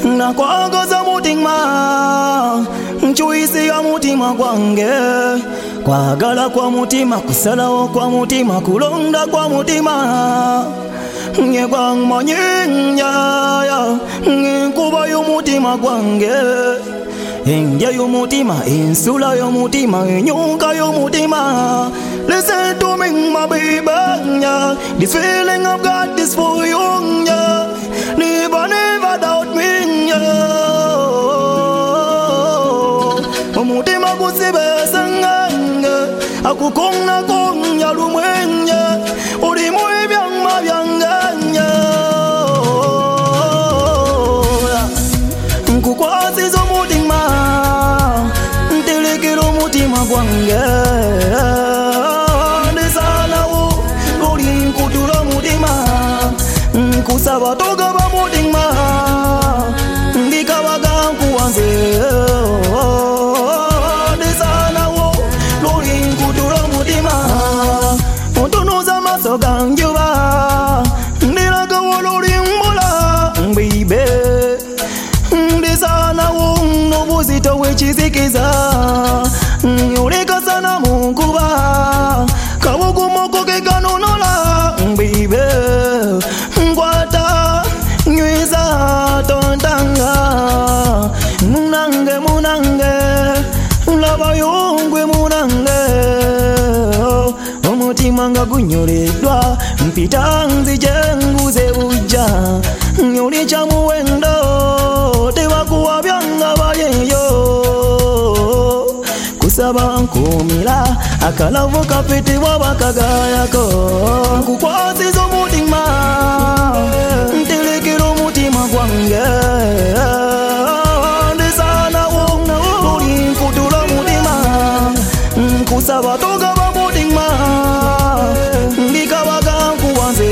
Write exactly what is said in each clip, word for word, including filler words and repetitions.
na kwagoza mutima nchuisi ya mutima gwange kwagala kwa mutima kusalawo kwa mutima kulonda kwa mutima nye gwangmanyinya nkuba y'omutima gwange endya y'omutima ensula y'omutima enyuka y'omutima. Listen to me my baby, yeah. This feeling I've got this for you, yeah. Never never doubt me, yeah. Omutima gusibesanga akukonna konya lumwenya uri mu byangma byanganya nkukwasiza omutima ntelekera omutima gwange ndesalawo luli nkutula omutima nkusaba togaba mutima ndikabaga nkuwanze ndesalawo luli nkutula omutima ontunuza amaso ganjuba ndilagawo luli mbula mbibe ndesalawo n'obuzito w'ekizikiza nyoleka sana munkuba kawugumoko kekanonola mbibe ngwata nyweza tontanga munange munange laba yongwe munange omutima nga gunyoleddwa mpita nzije nguze bujja nyoli kya muwendo tebakuwabyanga bayeyo kusaba nkumira akalavu kapitibwa bakagayako nkukwasiza omutima ntelekera omutima gwange ndesalawo luli nkutula omutima nkusaba togaba mutima ndikabaga nkuwanze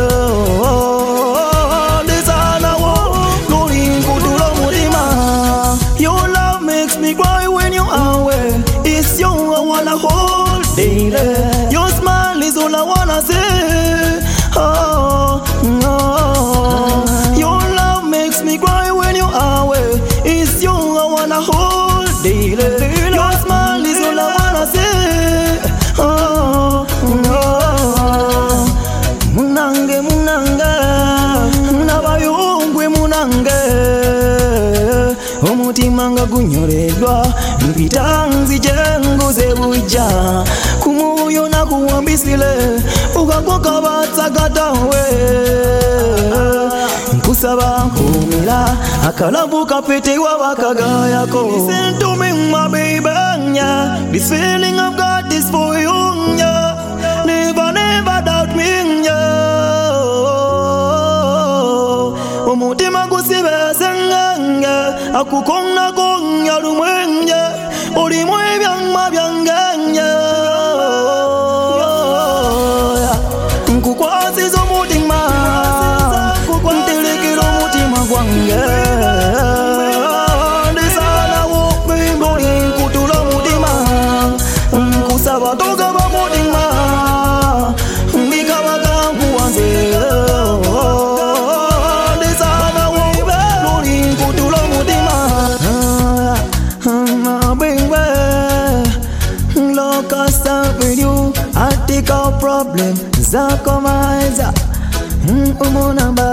ndesalawo luli nkutula omutima. Your love makes me cry when you're away. It's you I wanna hold daily. Your smile is all I wanna see. Oh, no. Your love makes me cry when you're away. It's you I wanna hold daily. Your smile is all I wanna see. Oh, no. Munange munange nabayongwe munange omutima nga gunyoleddwa mpita nzije nguze bujja kumuyo nakuwambisile ukakoka batsagatawe nkusaba nkumira akalavu kapitibwa bakagayako. Listen to me my baby, yeah. This feeling I've got is for you, yeah. Never never doubt me, yeah. Omutima gusibesanga akukonna konya lumwenya uri mu byangma byanganya nkukwasiza omutima ntelekera omutima gwange ndesalawo luli nkutula omutima nkusaba togaba mutima ndikabaga nkuwanze problem zako maiza umunamba